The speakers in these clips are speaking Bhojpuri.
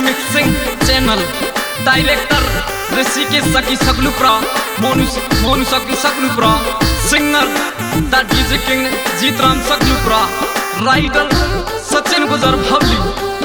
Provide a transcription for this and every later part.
मिक्सिंग चैनल डायरेक्टर ऋषिकेश सकी सगलुप्रा मोनू सकी सगलुप्रा singer the DJ king Jeetram सगलुप्रा राइटर सचिन गुजर भवली।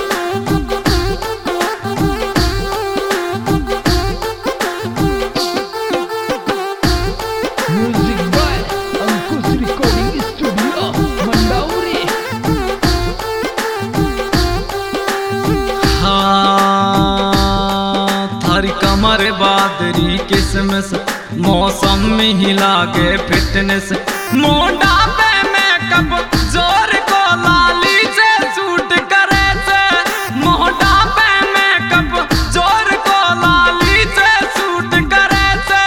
कमर बादरी किसमिस मौसम में हिला के फिटनेस मोटापे में कब जोर को लाली से सूट करे से मोटापे में कब जोर को लाली से सूट करे से।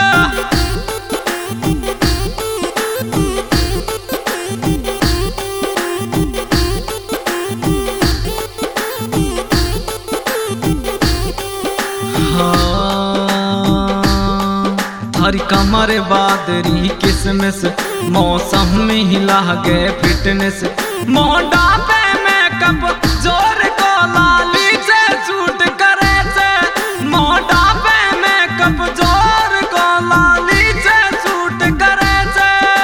थारी कमर बादरी किसमिस मौसम में हिला गए फिटनेस मोटापे में कब जोर को लाली से सूट करे से मोटापे में कब जोर को लाली से सूट करे से।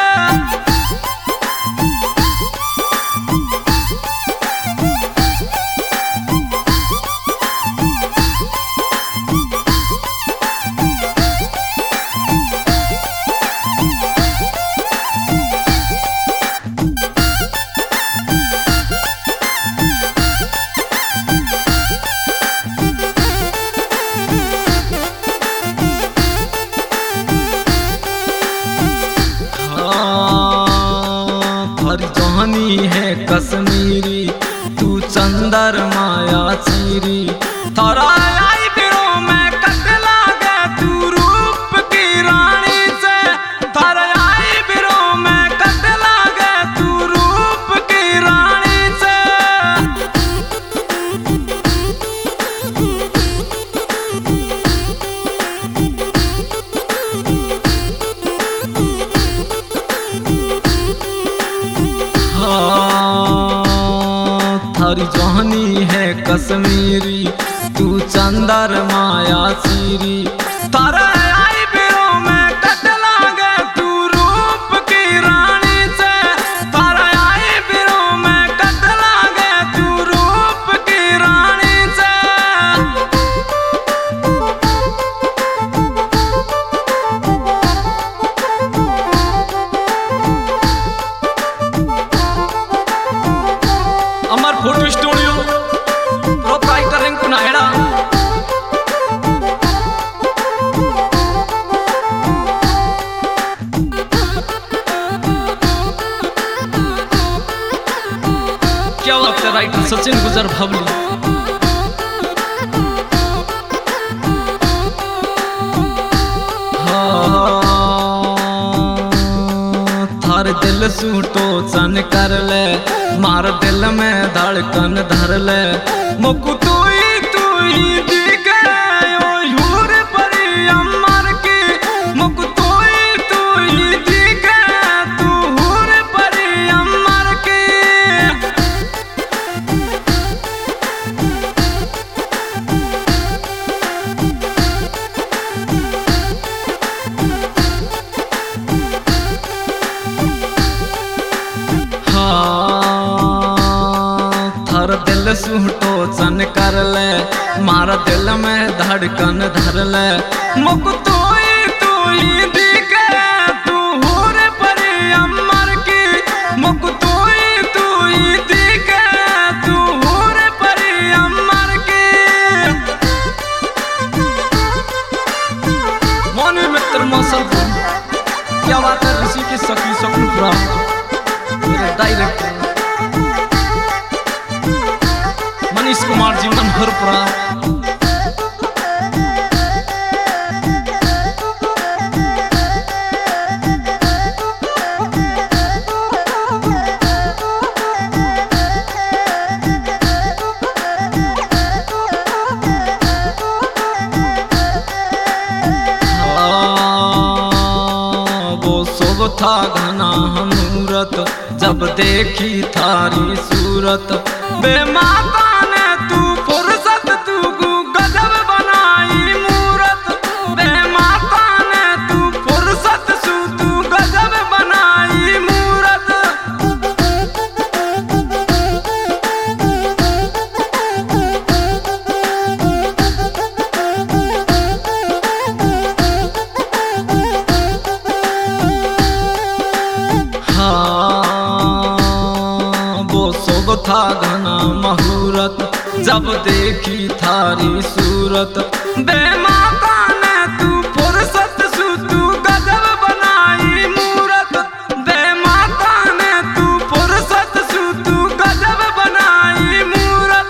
जहानी है कश्मीरी तू चंदर माया चीरी थारा आई बिरो में कट लागे तू रूप की रानी से थारा आई बिरो में कट लागे तू रूप की रानी से। थारी जहानी है कश्मीरी तू चंदर माया चीरी थारा आई बिरो में कट लागे तू रूप की रानी से थारा आई बिरो में कट लागे तू रूप की रानी से। Amar photo studio proprietor Rinku Naheda. क्या बात है राइटर सचिन गुजर भवली। थार दिल सूटो चन कर ले मार दिल में धड़कन धर ले मुकु तू ही दिखे ओ यूर परी अमर की मुकु तू ही दिखे तू हूर परी अमर की। दिल सूटो चन कर ले मारा दिल में धड़कन धर ले मुक तू ही दिखे तू हूर परी अमर की मुक तू ही दिखे तू हूर परी अमर की। मोनू मित्र मौसल क्या बात है ऋषिकेश सकी सगलुप्रा डायरेक्टर मनीष कुमार जी मनोहरपुरा। वो शुभ था घना मूरत जब देखी थारी सूरत बेमाता ने तू फुर्सत तू था घना मुहूर्त, जब देखी थारी सूरत। बेमाका ने तू फुर्सत सु तू गजब बनाई मूरत, बेमाका ने तू फुर्सत सु तू गजब बनाई मूरत।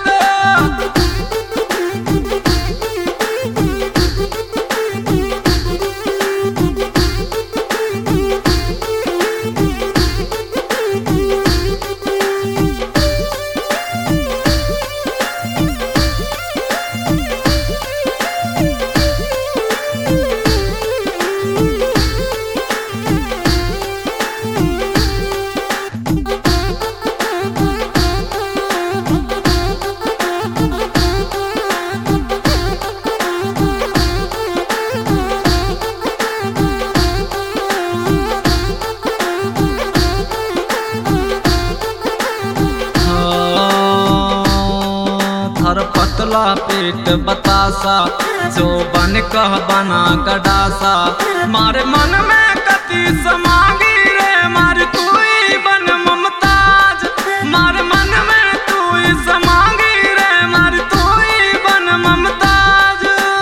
थर पतला पेट बतासा, जो बन कह बना गडासा। मारे मन में कति समागी रे, मार तू ही बन मुमताज। मारे मन में तू ही समागी रे, मार तू ही बन मुमताज।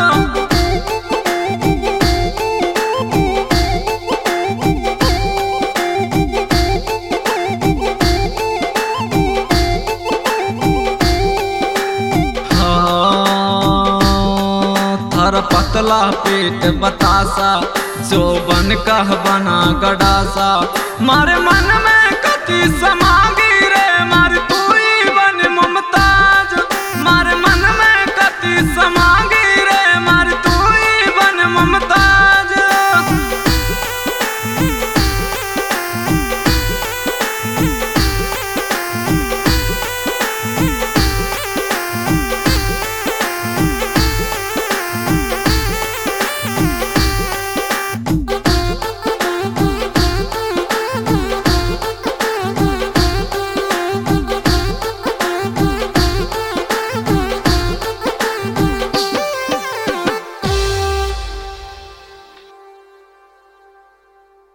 थर पतला पेट बतासा, जो बन कह बना गडासा। मारे मन में कति समागी रे, मार तू